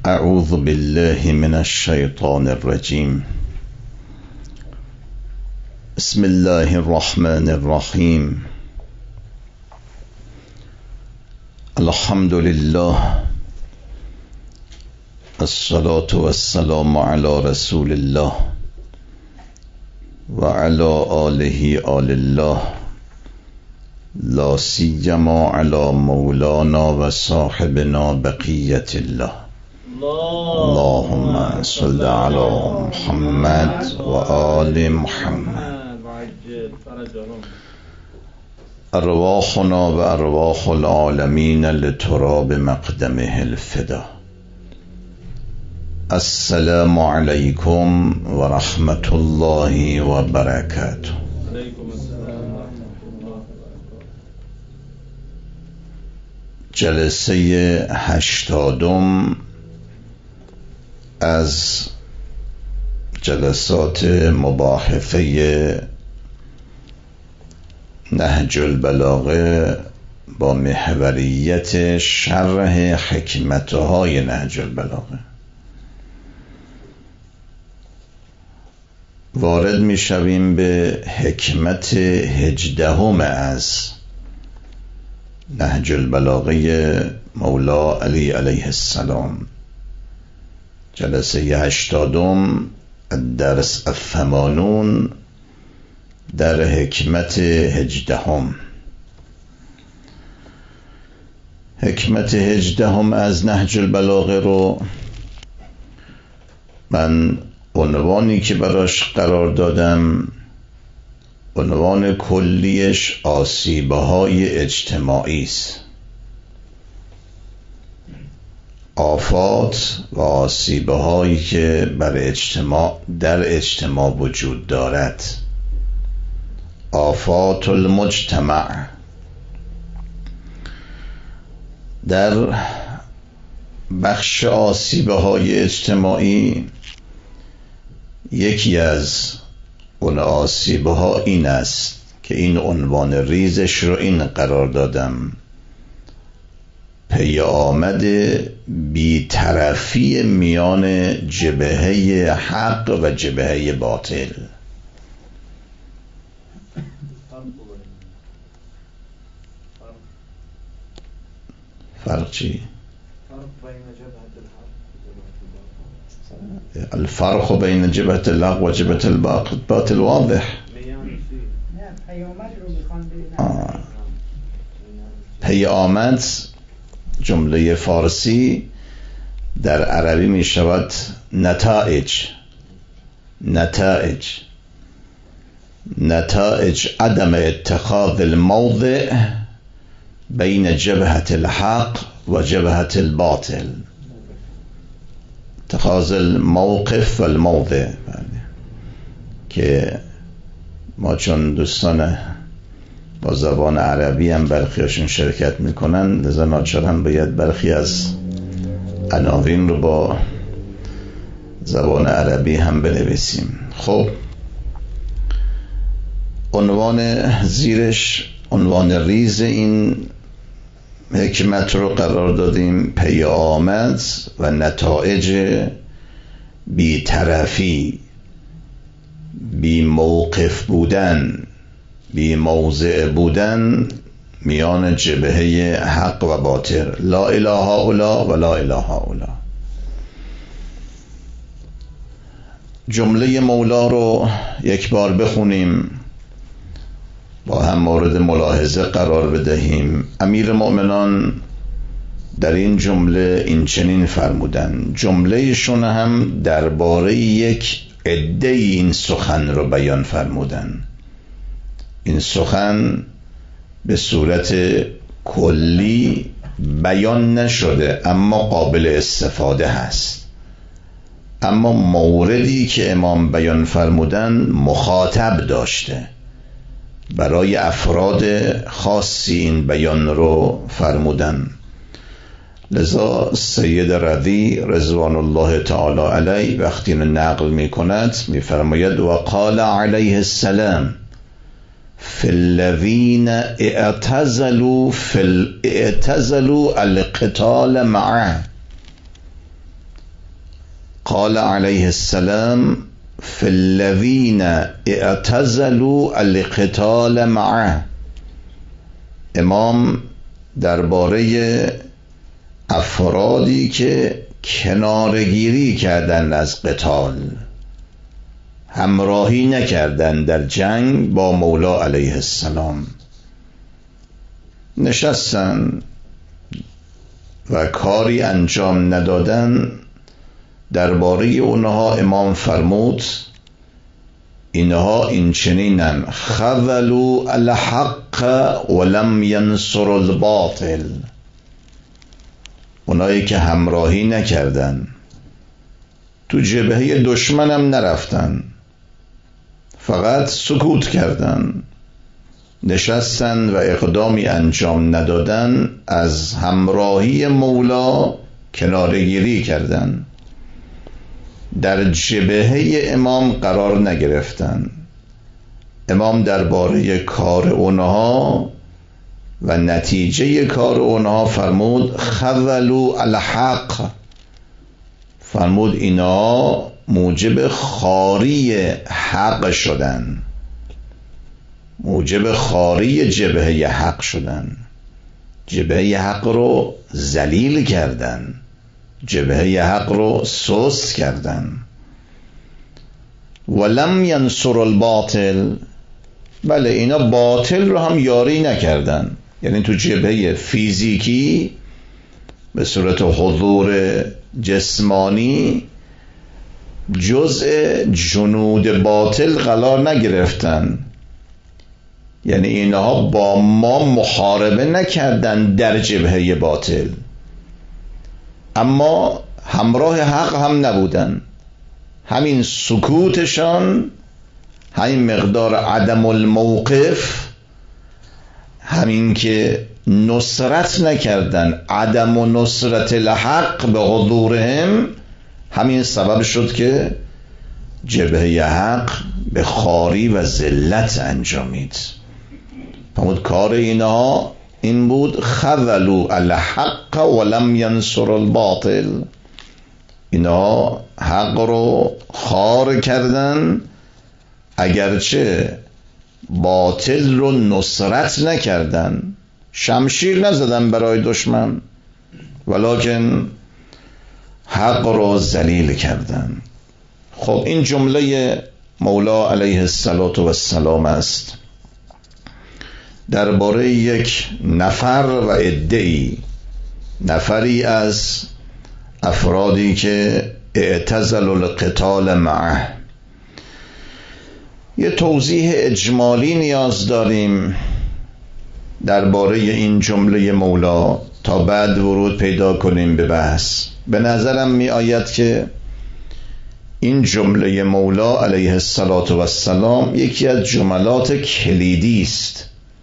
اعوذ بالله من الشیطان الرجیم. بسم الله الرحمن الرحیم. الحمد لله، الصلاة والسلام على رسول الله وعلى آله آل الله، لا سیما على مولانا و صاحبنا بقیت الله. اللهم صل على محمد و آل محمد. ارواحنا و ارواح العالمین لتراب مقدمه الفدا. السلام علیکم و رحمت الله و برکاته. جلسه 80 از جلسات مباحثه نهج البلاغه با محوریت شرح حکمتهای نهج البلاغه وارد می شویم به حکمت 18 از نهج البلاغه مولا علی علیه السلام. جلسه 80 الدرس 80 در حکمت 18. حکمت 18 از نهج البلاغه رو من عنوانی که براش قرار دادم، عنوان کلیش آسیب‌های اجتماعی است. آفات و آسیب‌هایی که در اجتماع وجود دارد. آفات المجتمع. در بخش آسیب‌های اجتماعی یکی از اون آسیب‌ها این است که این عنوان ریزش رو این قرار دادم: پی آمد بی‌طرفی میان جبهه حق و جبهه باطل. فرق چی؟ الفرق بین جبهه الحق و جبهه الباطل واضح. پی آمد جمله فارسی در عربی می شود نتائج عدم اتخاذ الموضع بین جبهه الحق و جبهه الباطل. اتخاذ الموقف و الموضع، که ما چون دوستان با زبان عربی هم برخیاشون شرکت میکنن، لذا ناچارن باید برخی از عناوین رو با زبان عربی هم بنویسیم. خب عنوان زیرش، عنوان ریز این حکمت رو قرار دادیم: پی آمد و نتایج بی‌طرفی، بی موقف بودن، بی موضع بودن میان جبهه حق و باطل. لا اله هؤلاء و لا اله هؤلاء. جمله مولا رو یک بار بخونیم، با هم مورد ملاحظه قرار بدهیم. امیر مؤمنان در این جمله این چنین فرمودن، جمله شون هم درباره یک عده این سخن رو بیان فرمودن. این سخن به صورت کلی بیان نشده اما قابل استفاده هست. اما موردی که امام بیان فرمودن مخاطب داشته، برای افراد خاصی این بیان رو فرمودن. لذا سید رضی رضوان الله تعالی علیه وقتی نقل می کند می فرماید: و قال علیه السلام فی الذین اعتزلوا القتال معه. قال علیه السلام فی الذین اعتزلوا القتال معه. امام درباره افرادی که کنارگیری کردن از قتال، همراهی نکردن در جنگ با مولا علیه السلام، نشستن و کاری انجام ندادن، درباره اونها امام فرمود اینها این چنینن: خذلوا الحق ولم ینصروا الباطل. اونایی که همراهی نکردن، تو جبهه دشمنم نرفتن، فقط سکوت کردن، نشستن و اقدامی انجام ندادن، از همراهی مولا کنارگیری کردن، در جبهه امام قرار نگرفتن. امام درباره کار اونها و نتیجه کار اونها فرمود خذلوا الحق، فرمود اینا موجب خاری حق شدن، موجب خاری جبهه حق شدن، جبهه حق رو ذلیل کردن، جبهه حق رو سست کردن. ولم ینصر الباطل، بله اینا باطل رو هم یاری نکردن، یعنی تو جبهه فیزیکی به صورت حضور جسمانی جزء جنود باطل قرار نگرفتن، یعنی اینها با ما محاربه نکردن در جبهه باطل، اما همراه حق هم نبودن. همین سکوتشان، همین مقدار عدم الموقف، همین که نصرت نکردن، عدم و نصرت الحق به حضورهم، همین سبب شد که جبهه حق به خاری و ذلت انجامید. فرمود کار اینها این بود: خذلوا الحق ولم ینصر الباطل. اینها حق رو خار کردن، اگرچه باطل رو نصرت نکردن، شمشیر نزدن برای دشمن، ولکن حق رو ذلیل کردن. خب این جمله مولا علیه السلام است درباره یک نفر و عده‌ای، نفری از افرادی که اعتزلوا القتال معه. یه توضیح اجمالی نیاز داریم درباره این جمله مولا تا بعد ورود پیدا کنیم به بحث. به نظرم می آید که این جمله مولا علیه السلام یکی از جملات کلیدی است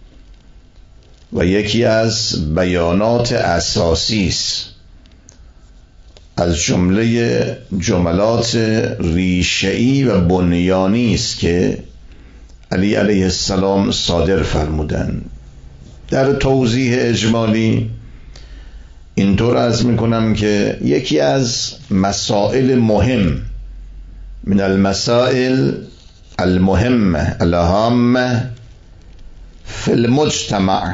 و یکی از بیانات اساسی است، از جمله جملات ریشه‌ای و بنیانی است که علی علیه السلام صادر فرمودند. در توضیح اجمالی اینطور عرض میکنم که یکی از مسائل مهم من المسائل المهمه الهامه فی المجتمع،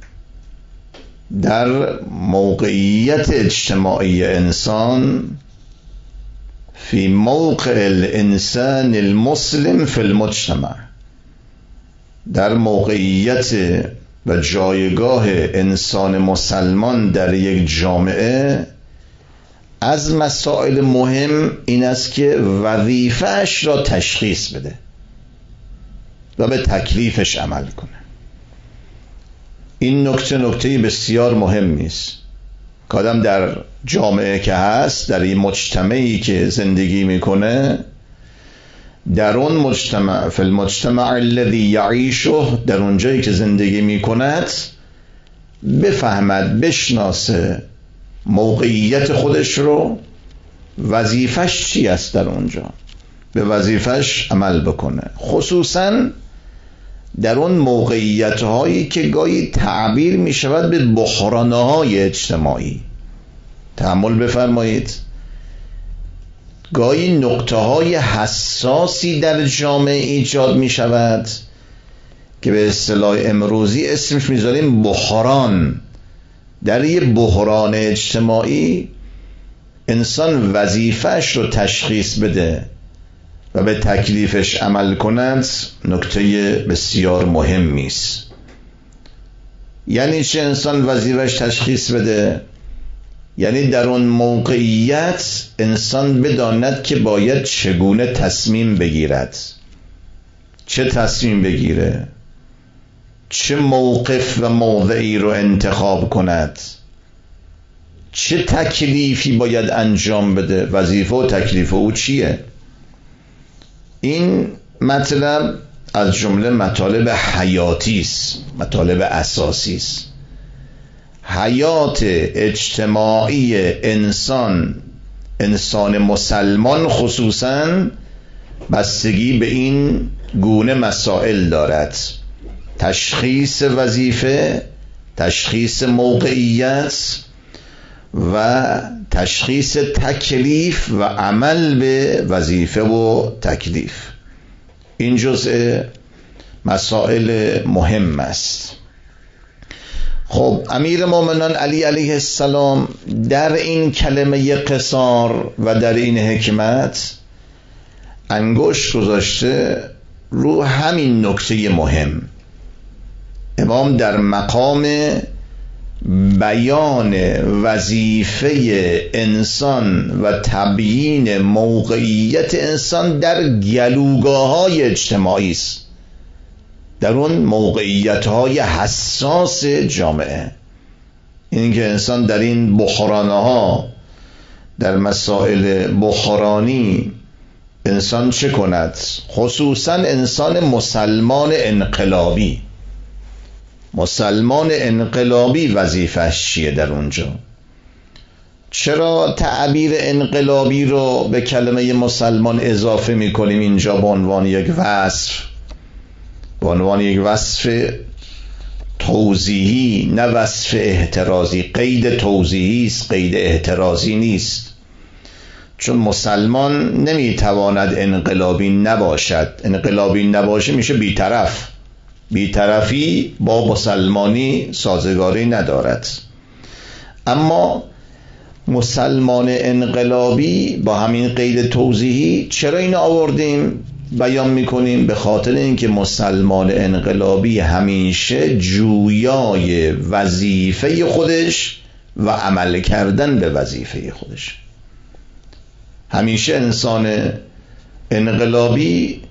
در موقعیت اجتماعی انسان، فی موقع الانسان المسلم فی المجتمع، در موقعیت و جایگاه انسان مسلمان در یک جامعه، از مسائل مهم این است که وظیفه‌اش را تشخیص بده و به تکلیفش عمل کنه. این نکته بسیار مهمی است که آدم در جامعه که هست، در این مجتمعی که زندگی میکنه، در اون مجتمع، فی المجتمع الذی یعیشه، در اون جایی که زندگی میکند، بفهمد، بشناسه موقعیت خودش رو، وظیفش چی است در اونجا، به وظیفش عمل بکنه، خصوصا در اون موقعیت هایی که گاهی تعبیر می شود به بحرانهای اجتماعی. تأمل بفرمایید، گاهی نقطه های حساسی در جامعه ایجاد می شود که به اصطلاح امروزی اسمش میذاریم بحران. در یه بحران اجتماعی انسان وظیفهش رو تشخیص بده و به تکلیفش عمل کند نکته بسیار مهمی است. یعنی چه انسان وظیفهش تشخیص بده؟ یعنی در اون موقعیت انسان بداند که باید چگونه تصمیم بگیرد، چه تصمیم بگیره، چه موقف و موضعی رو انتخاب کند، چه تکلیفی باید انجام بده، وظیفه و تکلیف او چیه. این مطلب از جمله مطالب حیاتی است، مطالب اساسی است. حیات اجتماعی انسان مسلمان خصوصاً بستگی به این گونه مسائل دارد: تشخیص وظیفه، تشخیص موقعیت و تشخیص تکلیف و عمل به وظیفه و تکلیف. این جزء مسائل مهم است. خب امیر مومنان علی علیه السلام در این کلمه قصار و در این حکمت انگشت گذاشته رو همین نکته مهم. امام در مقام بیان وظیفه انسان و تبیین موقعیت انسان در گلوگاه‌های اجتماعی است، در اون موقعیت‌های حساس جامعه. این که انسان در این بحران‌ها، در مسائل بحرانی انسان چه کند؟ خصوصا انسان مسلمان انقلابی وظیفه‌اش چیه در اونجا؟ چرا تعبیر انقلابی رو به کلمه مسلمان اضافه می‌کنیم اینجا به عنوان یک وصف توضیحی، نه وصف احترازی؟ قید توضیحی است، قید احترازی نیست. چون مسلمان نمیتواند انقلابی نباشد. انقلابی نباشه میشه بیطرف. بیطرفی با مسلمانی سازگاری ندارد. اما مسلمان انقلابی با همین قید توضیحی چرا این آوردیم بیان میکنیم؟ به خاطر اینکه مسلمان انقلابی همیشه جویای وظیفه خودش و عمل کردن به وظیفه خودش. همیشه انسان انقلابی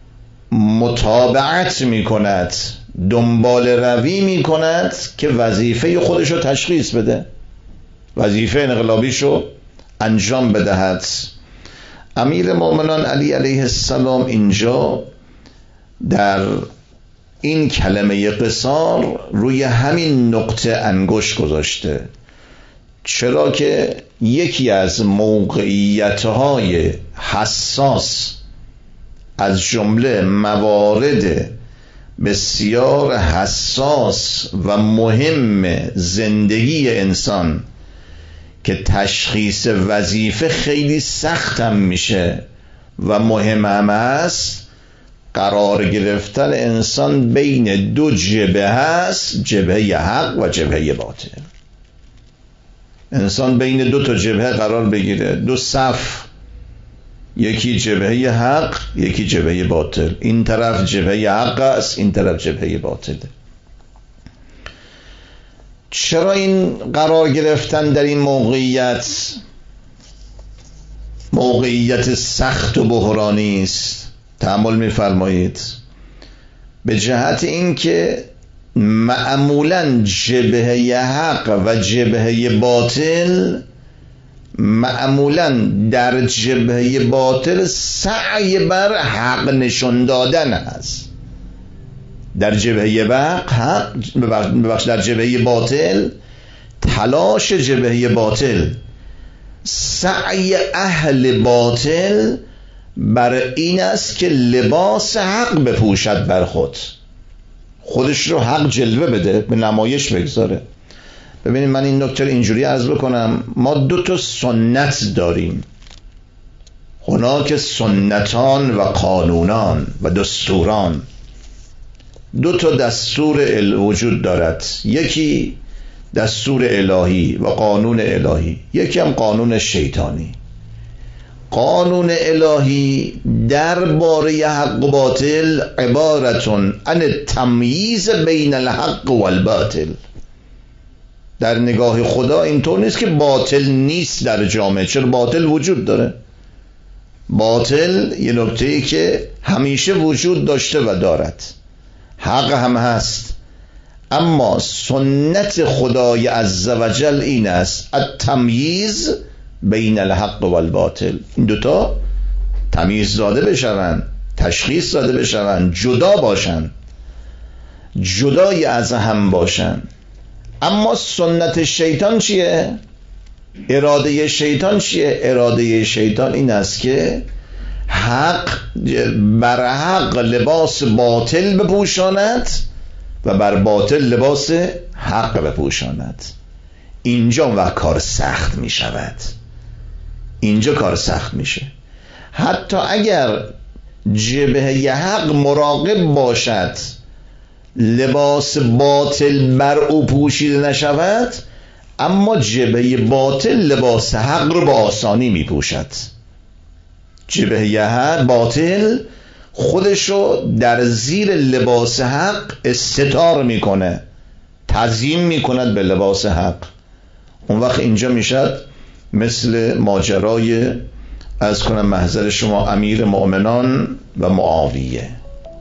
متابعت میکند، دنبال روی میکند که وظیفه خودش رو تشخیص بده، وظیفه انقلابیش رو انجام بدهد. امیر مومنان علی علیه السلام اینجا در این کلمه قصار روی همین نقطه انگشت گذاشته. چرا که یکی از موقعیت‌های حساس از جمله موارد بسیار حساس و مهم زندگی انسان که تشخیص وظیفه خیلی سخت هم میشه و مهم هم است، قرار گرفتن انسان بین دو جبهه هست، جبهه حق و جبهه باطل. انسان بین دو تا جبهه قرار بگیره، دو صف، یکی جبهه حق، یکی جبهه باطل. این طرف جبهه حق است، این طرف جبهه باطل. چرا این قرار گرفتن در این موقعیت سخت و بحرانی است؟ تأمل می‌فرمایید. به جهت اینکه معمولاً جبهه حق و جبهه باطل، معمولاً در جبهه باطل سعی بر حق نشان دادن است. در جبهه حق، در جبهه باطل، تلاش جبهه باطل، سعی اهل باطل بر این است که لباس حق بپوشد بر خودش رو حق جلوه بده، به نمایش بگذاره. ببینید من این نکته اینجوری عرض بکنم، ما دو تا سنت داریم. هناک سنتان و قانونان و دستوران. دو تا دستور وجود دارد، یکی دستور الهی و قانون الهی، یکی هم قانون شیطانی. قانون الهی درباره حق و باطل عبارتون عن تمییز بین الحق و الباطل. در نگاه خدا اینطور نیست که باطل نیست در جامعه، چرا باطل وجود داره. باطل یه نکته‌ای که همیشه وجود داشته و دارد، حق هم هست، اما سنت خدای عزوجل این است التمییز بین الحق و الباطل. این دوتا تمییز داده بشوند، تشخیص داده بشوند، جدا باشند، جدای از هم باشند. اما سنت شیطان چیه؟ اراده شیطان چیه؟ اراده شیطان این است که حق بر حق لباس باطل بپوشاند و بر باطل لباس حق بپوشاند. اینجا و کار سخت می شود، اینجا کار سخت میشه. حتی اگر جبهه حق مراقب باشد لباس باطل بر او پوشیده نشود، اما جبهه باطل لباس حق رو به آسانی می پوشد. جبهه حق باطل خودشو در زیر لباس حق استتار میکنه، تزیین میکند به لباس حق. اون وقت اینجا میشد مثل ماجرای از کنم محضر شما امیر مؤمنان و معاویه.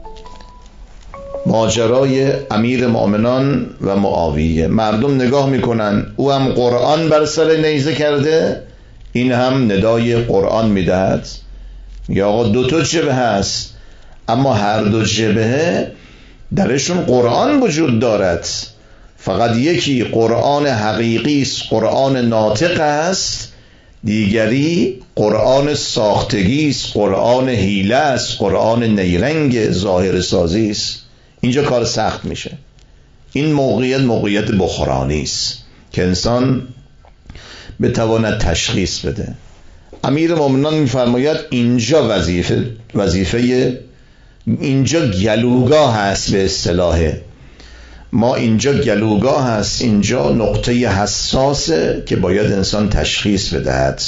ماجرای امیر مؤمنان و معاویه، مردم نگاه میکنن او هم قرآن بر سر نیزه کرده، این هم ندای قرآن میدهد. یا آقا دو تا جبهه هست، اما هر دو جبهه درشون قرآن وجود دارد، فقط یکی قرآن حقیقی است، قرآن ناطق است، دیگری قرآن ساختگی است، قرآن حیله است، قرآن نیرنگ ظاهر سازی است. اینجا کار سخت میشه. این موقعیت بحرانی است که انسان بتواند تشخیص بده. امیر مومنان میفرماید اینجا وظیفه اینجا گلوگاه هست، به اصطلاح ما اینجا گلوگاه هست، اینجا نقطه حساسه که باید انسان تشخیص بدهد.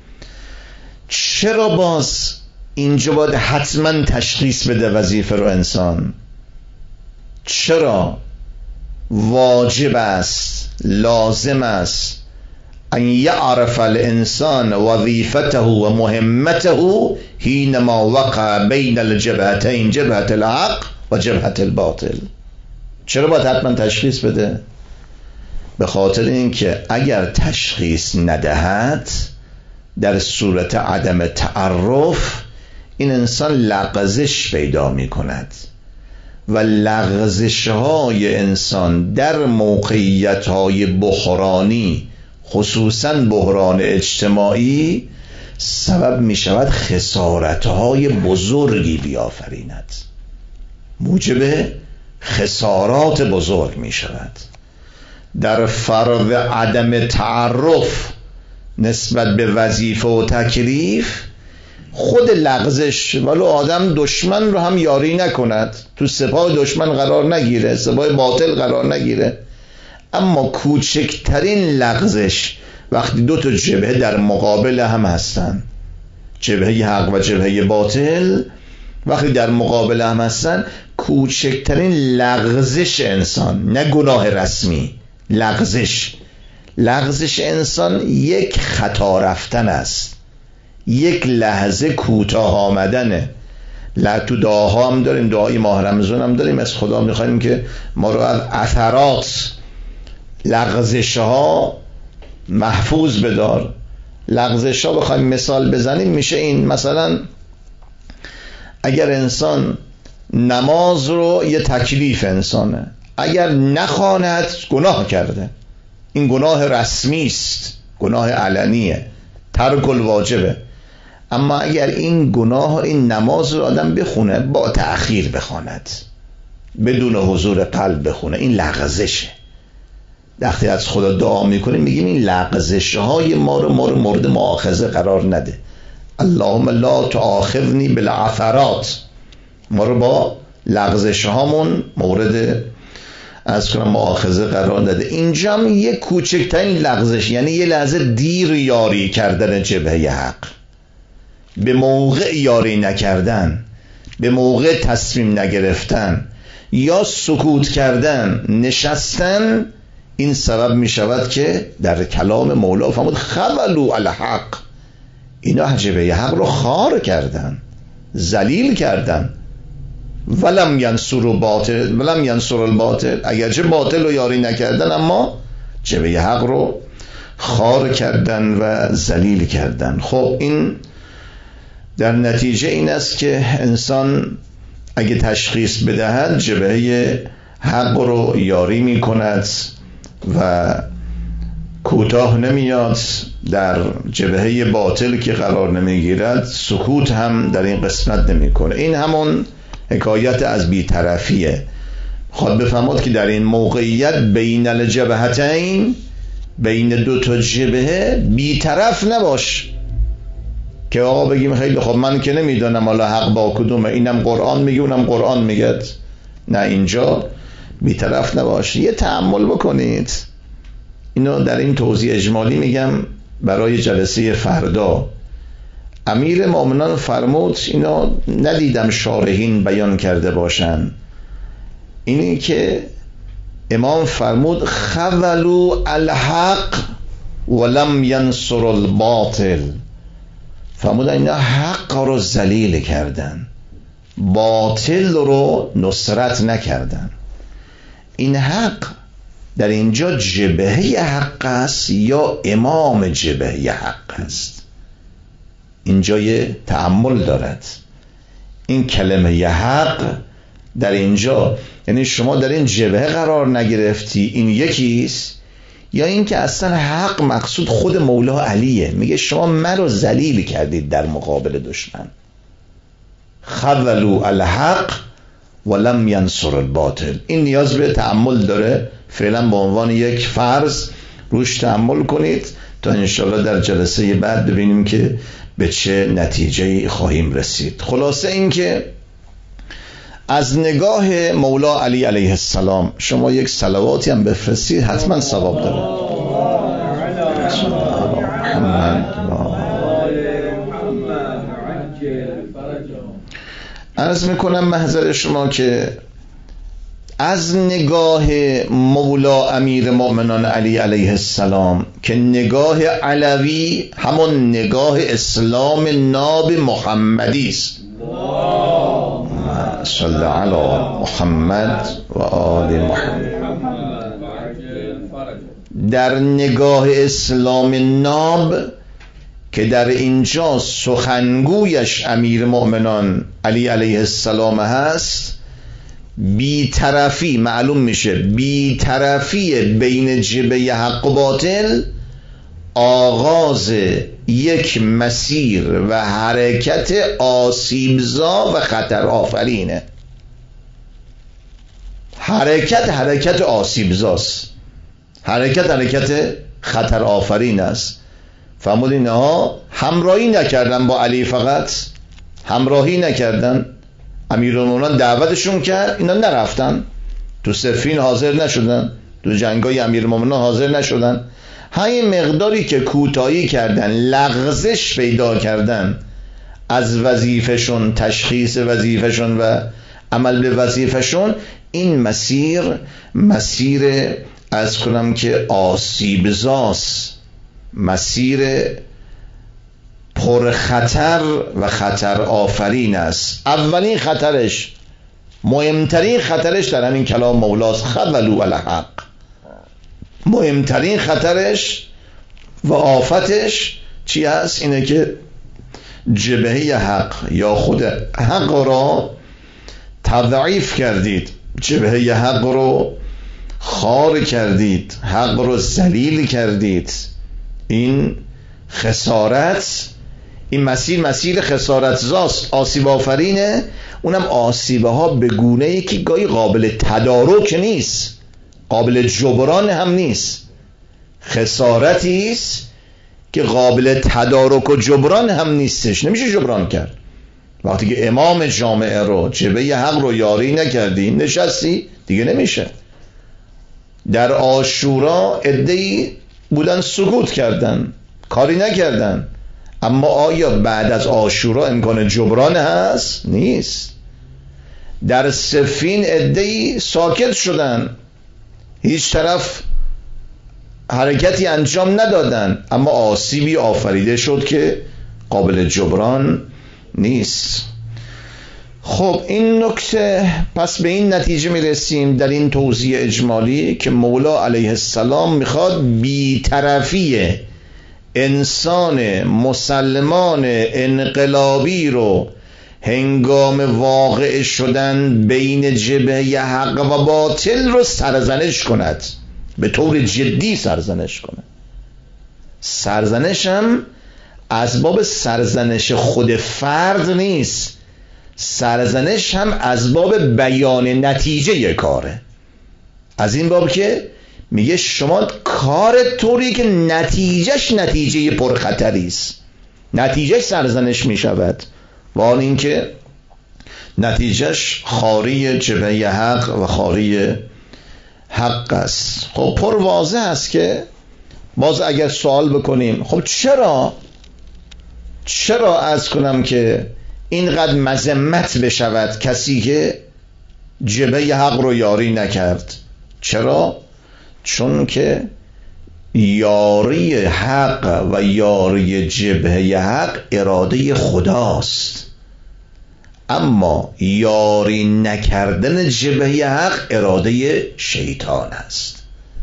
چرا باز اینجا باید حتما تشخیص بده وظیفه رو انسان؟ چرا واجب است، لازم است ان یعرف الانسان وظیفته و مهمته حینما وقع بین الجبهتین، جبهت الحق و جبهت الباطل؟ چرا باید حتما تشخیص بده؟ به خاطر اینکه اگر تشخیص ندهد در صورت عدم تعرف این انسان لغزش پیدا می کند و لغزش های انسان در موقعیت های بحرانی، خصوصا بحران اجتماعی، سبب می شود خسارت های بزرگی بیافریند، موجب خسارات بزرگ می شود. در فرض عدم تعرف نسبت به وظیفه و تکلیف، خود لغزش، ولو آدم دشمن رو هم یاری نکند، تو سپاه دشمن قرار نگیره، سپاه باطل قرار نگیره، اما کوچکترین لغزش وقتی دو تا جبهه در مقابل هم هستن، جبهه حق و جبهه باطل وقتی در مقابل هم هستن، کوچکترین لغزش انسان، نه گناه رسمی، لغزش انسان یک خطا رفتن است، یک لحظه کوتاه آمدنه. تو دعاها هم داریم، دعای ماه رمضان هم داریم، از خدا میخوایم که ما رو از اثرات لغزش ها محفوظ بدار. لغزش ها بخوایم مثال بزنیم میشه این، مثلا اگر انسان نماز رو، یه تکلیف انسانه، اگر نخواند گناه کرده، این گناه رسمی است، گناه علنیه، ترک الواجبه. اما اگر این گناه، این نماز رو آدم بخونه با تأخیر بخواند، بدون حضور قلب بخونه، این لغزشه. وقتی از خدا دعا میکنیم میگیم این لغزش های ما رو مورد مؤاخذه قرار نده، اللهم لا تؤاخذنی بالعثرات، ما رو با لغزش هامون مورد از کنم مؤاخذه قرار داده. اینجا هم یه کوچکترین لغزش، یعنی یه لحظه دیر یاری کردن جبهه حق، به موقع یاری نکردن، به موقع تصمیم نگرفتن یا سکوت کردن، نشستن، این سبب می شود که در کلام مولا فرمود خولوا الحق، اینا جبهه حق رو خار کردن، ذلیل کردن. ولم ینصر الباطل، اگرچه باطل رو یاری نکردن اما جبهه حق رو خار کردن و ذلیل کردن. خب این در نتیجه این است که انسان اگه تشخیص بدهد جبهه حق رو یاری می کند و کوتاه نمیاد، در جبهه باطل که قرار نمیگیرد سکوت هم در این قسمت نمی کنه. این همون حکایت از بی‌طرفیه. خواهد بفهمد که در این موقعیت بین الجبهتین، بین دو تا جبهه بی‌طرف نباش که آقا بگیم خیلی خب من که نمیدونم حالا حق با کدومه، اینم قرآن میگه اونم قرآن میگه. نه، اینجا بی‌طرف نباش. یه تأمل بکنید، اینو در این توضیح اجمالی میگم برای جلسه فردا. امیر مومنان فرمود، اینا ندیدم شارحین بیان کرده باشن، اینی که امام فرمود خولوا الحق ولم ینصر الباطل، فرمود اینا حق رو ذلیل کردن، باطل رو نصرت نکردن. این حق در اینجا جبهه حق است یا امام جبهه حق است؟ اینجا یه تأمل دارد. این کلمه حق در اینجا یعنی شما در این جبهه قرار نگرفتی، این یکیست، یا این که اصلا حق مقصود خود مولا علیه، میگه شما من رو ذلیل کردید در مقابل دشمن. خولوا الحق ولم ینصر الباطل. این نیاز به تأمل داره، فعلا به عنوان یک فرض روش تأمل کنید تا انشاءالله در جلسه بعد ببینیم که به چه نتیجه خواهیم رسید. خلاصه این که از نگاه مولا علی علیه السلام شما یک صلواتی هم بفرستید، حتما ثواب داره. عرض میکنم محضر شما که از نگاه مولا امیر مؤمنان علی علیه السلام که نگاه علوی همون نگاه اسلام ناب محمدی است، صلی علی محمد و آل محمد، در نگاه اسلام ناب که در اینجا سخنگویش امیر مؤمنان علی علیه السلام هست، بی‌طرفی معلوم میشه، بی‌طرفی بین جبهه حق و باطل آغاز یک مسیر و حرکت آسیبزا و خطر آفرینه. حرکت آسیبزاست، حرکت خطر آفرین است. فرمود اینها همراهی نکردن با علی، فقط همراهی نکردن. امیرالمومنین دعوتشون کرد، اینا نرفتن، تو صفین حاضر نشدن، تو جنگای امیرالمومنین حاضر نشدن. همین مقداری که کوتاهی کردن، لغزش پیدا کردن از وظیفهشون، تشخیص وظیفهشون و عمل به وظیفهشون، این مسیر از کنم که آسیبزاست، مسیر پر خطر و خطر آفرین است. اولین خطرش، مهمترین خطرش در همین کلام مولاست، خولوا الحق. مهمترین خطرش و آفتش چی هست؟ اینه که جبهه حق یا خود حق را تضعیف کردید، جبهه حق رو خار کردید، حق رو ذلیل کردید. این خسارت، این مسیر خسارت زاست، آسیب آفرینه. اونم آسیبه ها به گونه‌ای که گاهی قابل تدارک نیست، قابل جبران هم نیست. خسارتی است که قابل تدارک و جبران هم نیستش، نمیشه جبران کرد. وقتی که امام جامعه رو، جبهه حق رو یاری نکردی، نشستی، دیگه نمیشه. در عاشورا عده‌ای بودن سکوت کردن، کاری نکردن، اما آیا بعد از عاشورا امکان جبران هست؟ نیست. در صفین عده‌ای ساکت شدن، هیچ طرف حرکتی انجام ندادن، اما آسیبی آفریده شد که قابل جبران نیست. خب این نکته، پس به این نتیجه میرسیم در این توضیح اجمالی که مولا علیه السلام میخواد بی‌طرفی انسان مسلمان انقلابی رو هنگام واقع شدن بین جبهه حق و باطل رو سرزنش کند، به طور جدی سرزنش کند. سرزنش هم از باب سرزنش خود فرد نیست، سرزنش هم از باب بیان نتیجه کاره. از این باب که میگه شما کار طوری که نتیجهش نتیجه پرخطری است، نتیجهش سرزنش میشود، و آن این که نتیجهش خاری جبهه حق و خاری حق است. خب پر واضح است که باز اگر سوال بکنیم خب چرا عرض کنم که اینقدر مذمت بشود کسی که جبهه حق رو یاری نکرد؟ چرا؟ چون که یاری حق و یاری جبهه حق اراده خداست، اما یاری نکردن جبهه حق اراده شیطان است.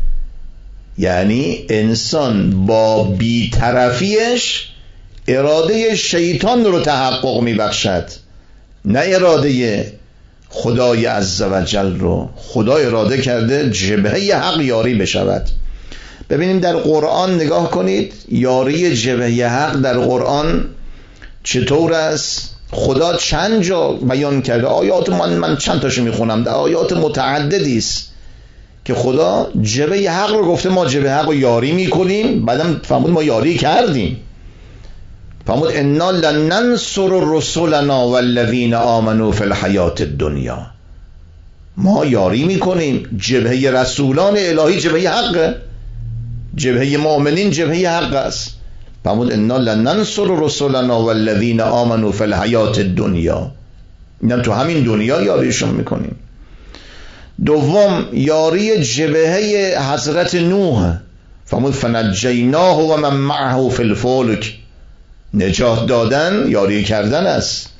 یعنی انسان با بی‌طرفیش اراده شیطان رو تحقق میبخشد، نه اراده خدای عزوجل رو. خدا اراده کرده جبهه حق یاری بشود. ببینیم در قرآن نگاه کنید، یاری جبهه حق در قرآن چطور است. خدا چند جا بیان کرده، آیات من چند تاشو میخونم، در آیات متعددی است که خدا جبهه حق رو گفته ما جبهه حق رو یاری میکنیم، بعدم فرمود ما یاری کردیم، فرمود انا لننصر رسلنا والذین آمنوا فی الحیات الدنیا. ما یاری میکنیم، جبهه رسولان الهی جبهه حقه، جبهه مؤمنین جبهه حق است. فرمود انا لننصر رسلنا والذین آمنوا فی الحیات الدنیا، اینم تو همین دنیا یاریشون میکنیم. دوم یاری جبهه حضرت نوح، فرمود فنجیناه و من معه فی الفلک، نجات دادن یاری کردن است،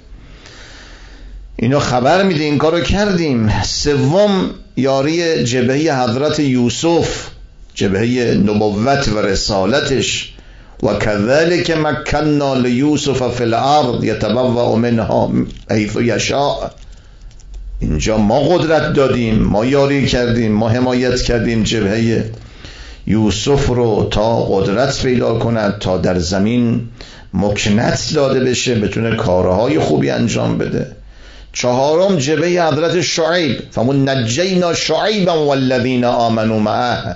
اینو خبر میده این کارو کردیم. سوم یاری جبهه حضرت یوسف، جبهه نبوت و رسالتش، و كذلك مكنا لیوسف فی الارض یتبوأ منها حیث یشاء. اینجا ما قدرت دادیم، ما یاری کردیم، ما حمایت کردیم جبهه یوسف رو تا قدرت پیدا کند، تا در زمین مکنت داده بشه، بتونه کارهای خوبی انجام بده. چهارم جبهه حضرت شعیب، فرمود نجینا شعیبا والذین آمنوا معه،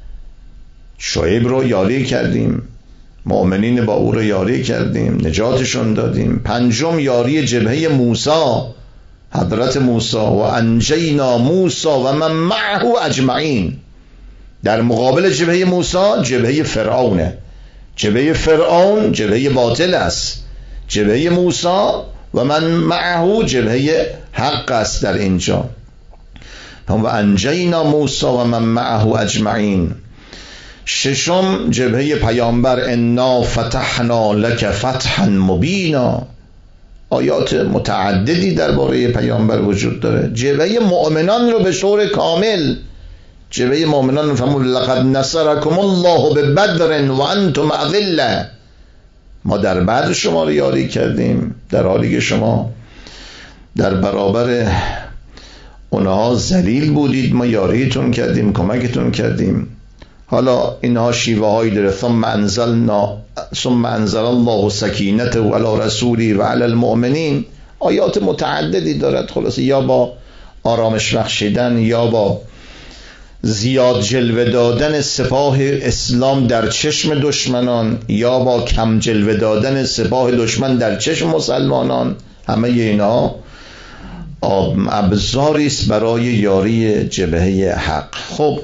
شعیب رو یاری کردیم، مؤمنین با او رو یاری کردیم، نجاتشون دادیم. پنجم یاری جبهه موسی، حضرت موسی، و انجینا موسی و من معه اجمعین. در مقابل جبهه موسی جبهه فرعونه، جبهه فرعون جبهه باطل است، جبهه موسی و من معه جبهه حق است در اینجا. و انجینا موسی و من معه اجمعین. ششم جبهه پیامبر انا فتحنا لک فتحا مبینا، آیات متعددی درباره پیامبر وجود داره. جبهه مؤمنان رو به طور کامل، جبهه مؤمنان رو فرمود لقد نصرکم الله ببدر و انتم اذله، ما در بدر شما رو یاری کردیم در حالی که شما در برابر اونها ذلیل بودید، ما یاریتون کردیم، کمکتون کردیم. حالا اینها شیوه هایی داره. ثم انزل الله سکینته علی رسولی و علی المؤمنین، آیات متعددی دارد. خلاصه یا با آرامش بخشیدن، یا با زیاد جلوه دادن سپاه اسلام در چشم دشمنان یا با کم جلوه دادن سپاه دشمن در چشم مسلمانان، همه اینا ابزاری است برای یاری جبهه حق. خب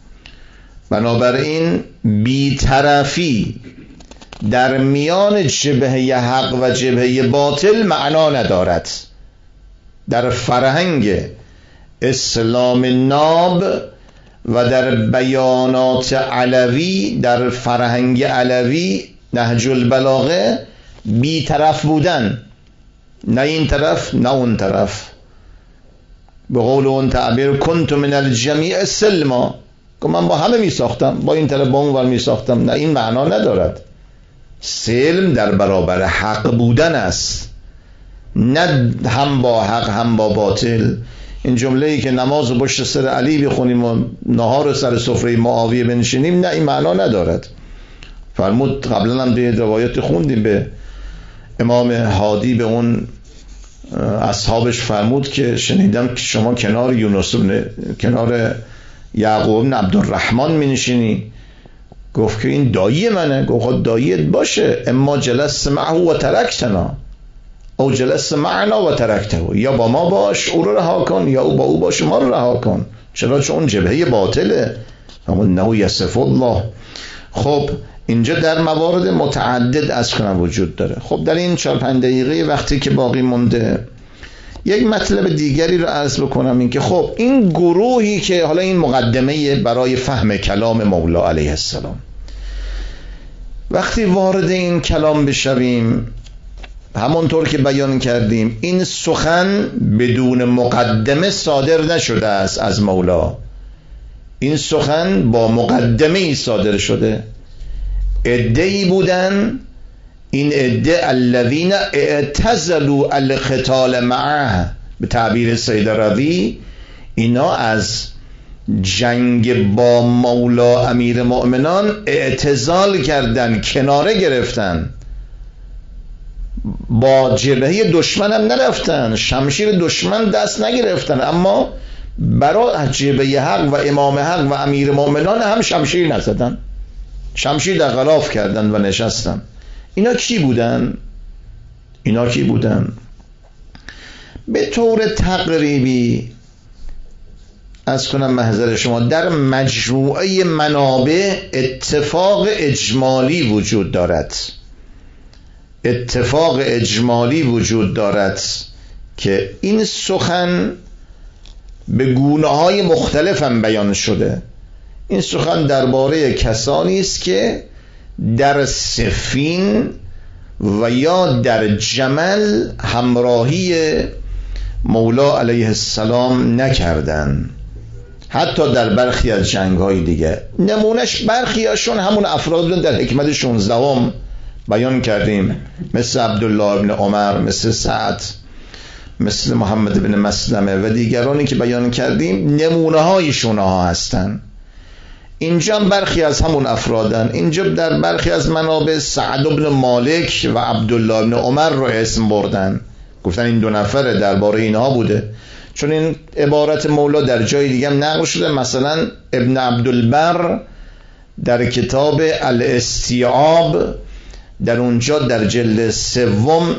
بنابراین بی‌طرفی در میان جبهه حق و جبهه باطل معنا ندارد. در فرهنگ اسلام ناب و در بیانات علوی، در فرهنگ علوی نهج البلاغه، بی‌طرف بودن، نه این طرف نه اون طرف. به قول اون تعبیر کنت من الجمیع سلما، که من با همه می ساختم، با این طرف با اون ور می ساختم. نه، این معنا ندارد. سلم در برابر حق بودن است، نه هم با حق هم با باطل. این جمله‌ای که نماز و پشت سر علی بخونیم و نهار سر سفره معاویه بنشینیم، نه، این معنا ندارد. فرمود، قبلا هم دیگه روایت خوندیم، به امام هادی به اون اصحابش فرمود که شنیدم که شما کنار یونس کنار یعقوب بن عبدالرحمن می نشینی. گفت که این دایی منه. گفت داییت باشه، اما جلست معه و ترکتنا او جلست معنا و ترکته، یا با ما باش او رو رها کن، یا او با او باش ما رو رها کن. چرا؟ چون اون جبهه باطله. فرمود نه یصف الله. خب اینجا در موارد متعدد از کنم وجود داره. خب در این 4-5 دقیقه وقتی که باقی مونده، یک مطلب دیگری رو عرض بکنم، این که خب این گروهی که حالا این مقدمه برای فهم کلام مولا علیه السلام، وقتی وارد این کلام بشویم، همونطور که بیان کردیم، این سخن بدون مقدمه صادر نشده است از مولا. این سخن با مقدمه ای صادر شده. عده‌ای بودن، این عده الذین اعتزلوا القتال معه، به تعبیر سید رضی، اینا از جنگ با مولا امیر مؤمنان اعتزال کردن، کناره گرفتن، با جبهه دشمن هم نرفتن، شمشیر دشمن دست نگرفتن، اما برای جبهه حق و امام حق و امیر مؤمنان هم شمشیر نزدن، شمشیر در غلاف کردن و نشستن. اینا کی بودن؟ اینا کی بودن؟ به طور تقریبی از کنم محضر شما، در مجموعه منابع اتفاق اجمالی وجود دارد. اتفاق اجمالی وجود دارد که این سخن به گونه‌های مختلف هم بیان شده. این سخن درباره کسانی است که در صفین و یا در جمل همراهی مولا علیه السلام نکردن، حتی در برخی از جنگ‌های دیگه. نمونش برخی هاشون همون افراد در حکمت 16 بیان کردیم، مثل عبدالله ابن عمر، مثل سعد، مثل محمد بن مسلمه و دیگرانی که بیان کردیم، نمونه هایشون ها هستن. اینجا برخی از همون افرادن. اینجا در برخی از منابع سعد بن مالک و عبدالله بن عمر رو اسم بردن، گفتن این 2 نفره درباره اینها بوده، چون این عبارت مولا در جای دیگه هم نقل شده. مثلا ابن عبدالبر در کتاب الاستیعاب در اونجا در جلد 3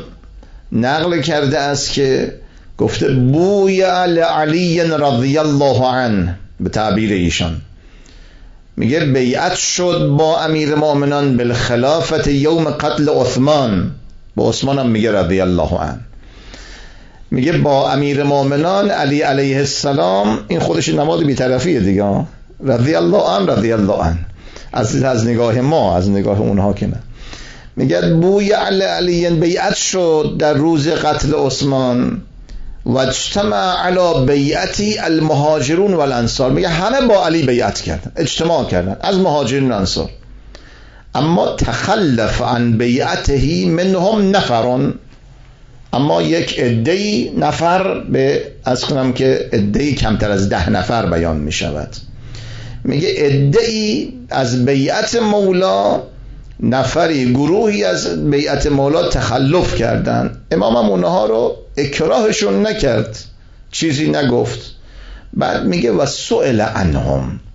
نقل کرده است که گفته بوی علی رضی الله عنه، به تعبیر ایشان میگه بیعت شد با امیر مؤمنان بالخلافت یوم قتل عثمان، با عثمان هم میگه رضی الله عنه، میگه با امیر مؤمنان علی علیه السلام. این خودش نماد بی‌طرفیه دیگه، رضی الله عنه رضی الله عنه، از نگاه ما، از نگاه اونها که نه. میگه بوی علی بیعت شد در روز قتل عثمان و اجتمع علی بیعتی المهاجرون و الانصار، میگه همه با علی بیعت کردن، اجتماع کردن از مهاجرین و انصار، اما تخلف عن بیعته منهم نفرون، اما یک عده‌ای نفر، به از کنم که عده‌ای کمتر از 10 نفر بیان می شود. میگه عده‌ای از بیعت مولا، نفری، گروهی از بیعت مولا تخلف کردن. امام هم اونها رو اکراهشون نکرد، چیزی نگفت. بعد میگه و سئل عنهم،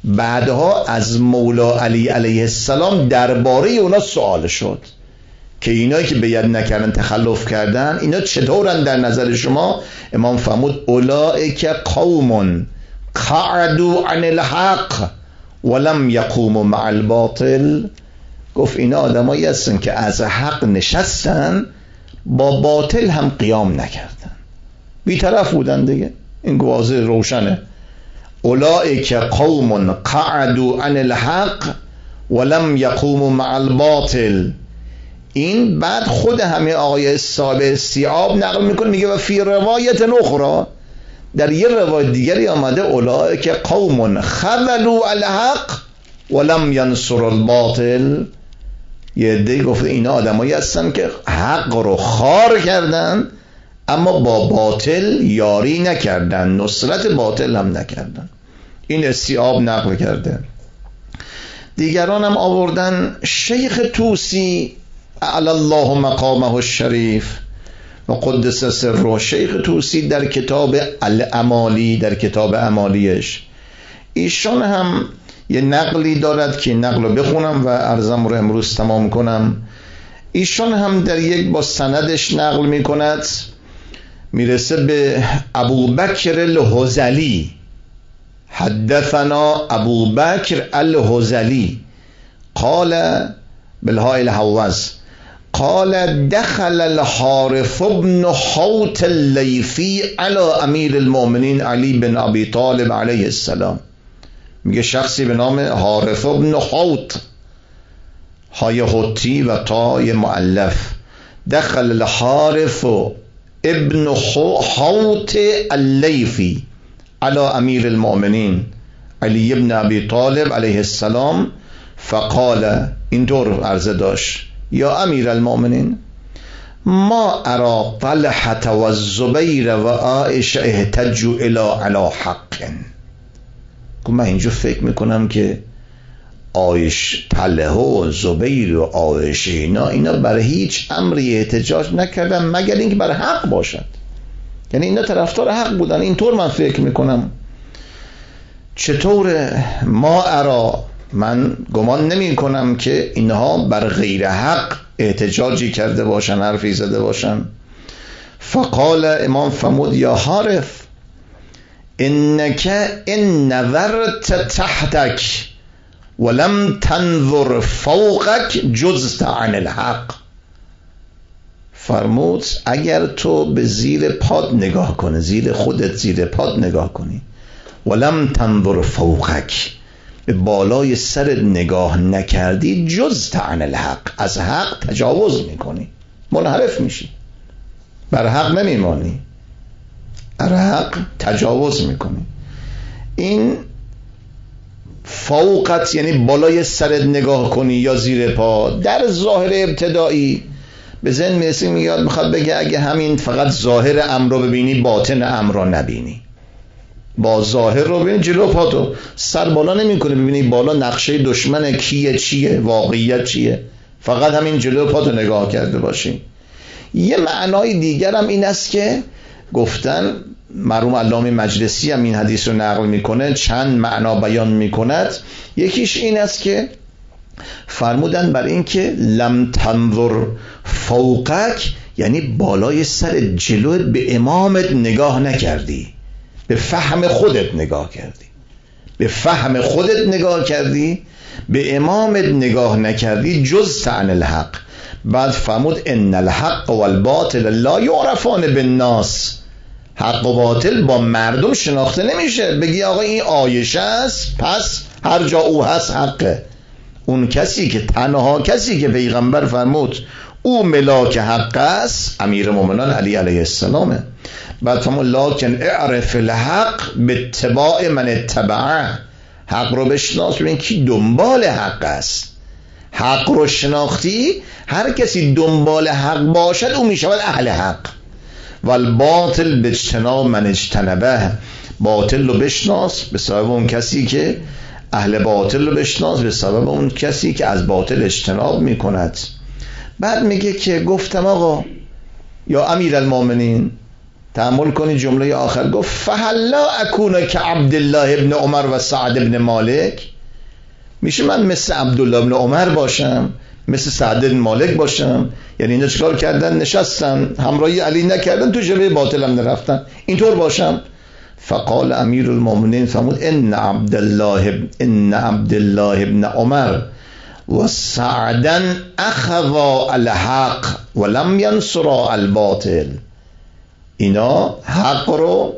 بعدها از مولا علی علیه السلام درباره اونا سوال شد که اینایی که بیعت نکردن تخلف کردن اینا چطورن در نظر شما؟ امام فرمود اولئک قوم قعدوا عن الحق ولم یقوموا مع الباطل. گفت اینا آدمایی هستن که از حق نشستن با باطل هم قیام نکردن، بی‌طرف بودن دیگه. این واضح روشنه. اولئک قوم قعدوا عن الحق ولم یقوموا مع الباطل. این بعد خود همه آقای صاحب استیعاب نقل میکنه، میگه و فی روایت اخرى، در یه روایت دیگری آمده اولئک قوم خذلوا الحق ولم ینصروا الباطل. یه عده گفته اینا آدمایی هستن که حق رو خار کردن اما با باطل یاری نکردن، نصرت باطل هم نکردن. این استیعاب نقل کرده. دیگران هم آوردن. شیخ طوسی علی الله مقامه الشریف و قدس سره، شیخ طوسی در کتاب الامالی، در کتاب امالیش، ایشان هم یه نقلی دارد که نقل رو بخونم و عرضم رو امروز تمام کنم. ایشان هم در یک با سندش نقل می کند، میرسه به ابوبکر الحذلی. حدثنا ابوبکر الحذلی قال بالهاء الحوز قال دخل الحارث بن حوت اللیثی علی امیر المؤمنین علی بن ابی طالب علیه السلام. میگه شخصی به نام حارث بن حوت، های حوتی و تای مؤلف، دخل الحارث ابن حوت اللیثی علی امیر المؤمنین علی بن ابی طالب علیه السلام فقال، اینطور عرضه داشت: یا امیر المؤمنین ما ارا طلحة و الزبیر و عائشه احتجوا علی حق. من اینجا فکر میکنم که طلحه و زبیر و عائشه اینا برای هیچ امری احتجاج نکردن مگر اینکه برای حق باشد. یعنی اینا طرفدار حق بودن، اینطور من فکر میکنم. چطور ما ارا، من گمان نمی کنم که اینها بر غیر حق احتجاجی کرده باشن، حرفی زده باشن. فقال، امام فرمود: یا حارث انک ان نظرت تحتک ولم تنظر فوقک جزت عن الحق. فرمود اگر تو به زیر پاد نگاه کنی، زیر خودت زیر پاد نگاه کنی، ولم تنظر فوقک، به بالای سر نگاه نکردی، جزت عن الحق، از حق تجاوز میکنی، منحرف میشی، بر حق نمیمانی، بر حق تجاوز میکنی. این فوقت یعنی بالای سرت نگاه کنی یا زیر پا. در ظاهر ابتدایی به ذهن میرسه، میخواد بگه اگه همین فقط ظاهر امر رو ببینی باطن امر رو نبینی. با ظاهر رو ببینی، جلو پاتو سر بالا نمی کنی ببینی بالا نقشه دشمن کیه، چیه، واقعیت چیه، فقط همین جلو پاتو نگاه کرده باشی. یه معنای دیگر هم این است که گفتن، مرحوم علامه مجلسی هم این حدیث رو نقل میکنه، چند معنا بیان میکند. یکیش این است که فرمودن بر این که لم تنظر فوقک یعنی بالای سر جلوت به امامت نگاه نکردی، به فهم خودت نگاه کردی، به فهم خودت نگاه کردی، به امامت نگاه نکردی، جز عن الحق. بعد فرمود ان الحق والباطل لا یعرفان بالناس، حق و باطل با مردم شناخته نمیشه. بگی آقا این عایشه است پس هر جا او هست حقه. اون کسی که تنها کسی که پیغمبر فرمود او ملاک حق است امیر مومنان علی علیه السلامه. بعد فرمود لکن اعرف الحق به اتباع من اتبعه، حق رو بشناس ببین کی دنبال حق است. حق رو شناختی، هر کسی دنبال حق باشد او می شود اهل حق. والباطل باجتناب من اجتنبه، باطل رو بشناس به سبب اون کسی که اهل باطل رو بشناس به سبب اون کسی که از باطل اجتناب می کند. بعد میگه که گفتم آقا یا امیر المؤمنین تأمل کنید جمله آخر گفت فهلا اکون که عبدالله ابن عمر و سعد ابن مالک، میشه من مثل عبدالله ابن عمر باشم، مثل سعد ابن مالک باشم؟ یعنی اینا چیکار کردن؟ نشستن همراهی علی نکردن، تو جلوی باطل هم نرفتن، اینطور باشم؟ فقال امیر المؤمنین فرمود ان عبدالله ابن عمر و سعدا اخذا الحق ولم ینصرا الباطل. اینا حق رو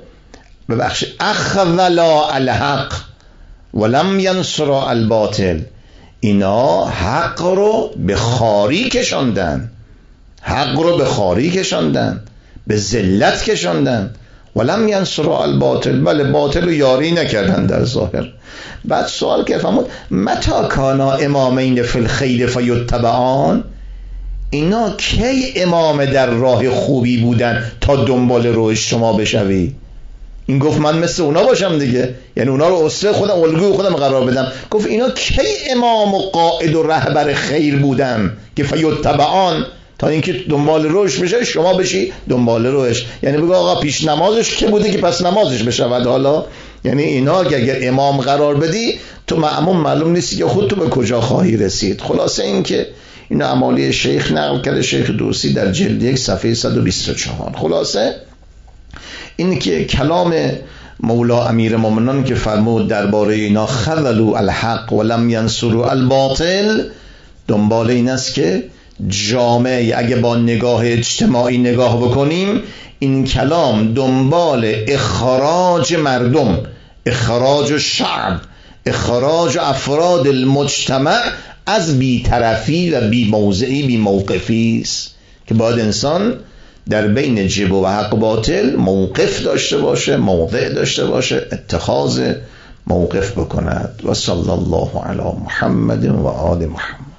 اخذا الحق ولم ینصرا الباطل، اینا حق رو به خاری کشاندن، حق رو به خاری کشاندن، به ذلت کشاندن. ولم ینصرا الباطل، بله باطل رو یاری نکردن در ظاهر. بعد سوال که فرمود متا کانا امامین فی الخیر فیتبعان، اینا کی امام در راه خوبی بودن تا دنبال روش شما بشوی؟ این گفت من مثل اونا باشم دیگه، یعنی اونا رو اسوه خودم، الگوی خودم قرار بدم. گفت اینا کی امام و قائد و رهبر خیر بودن که فیتبعان، تا اینکه دنبال روش بشه شما بشی دنبال روش. یعنی بگو آقا پیش نمازش که بوده که پس نمازش بشود حالا. یعنی اینا اگر امام قرار بدی تو مأمون معلوم نیستی که خود تو به کجا خواهی رسید. خلاصه این که این اعمالی شیخ نقل کرده، شیخ دوسی در جلد 1 صفحه 124. خلاصه این که کلام مولا امیر مومنان که فرمود درباره اینا خذلوا الحق ولم ینصروا الباطل، دنبال این است که جامعه اگه با نگاه اجتماعی نگاه بکنیم، این کلام دنبال اخراج مردم، اخراج شعب، اخراج افراد المجتمع از بی‌طرفی و بی‌موضعی، بی‌موقفی است که باید انسان در بین جب و حق و باطل موقف داشته باشه، موضع داشته باشه، اتخاذ موقف بکند. و صلی الله علی محمد و آل محمد.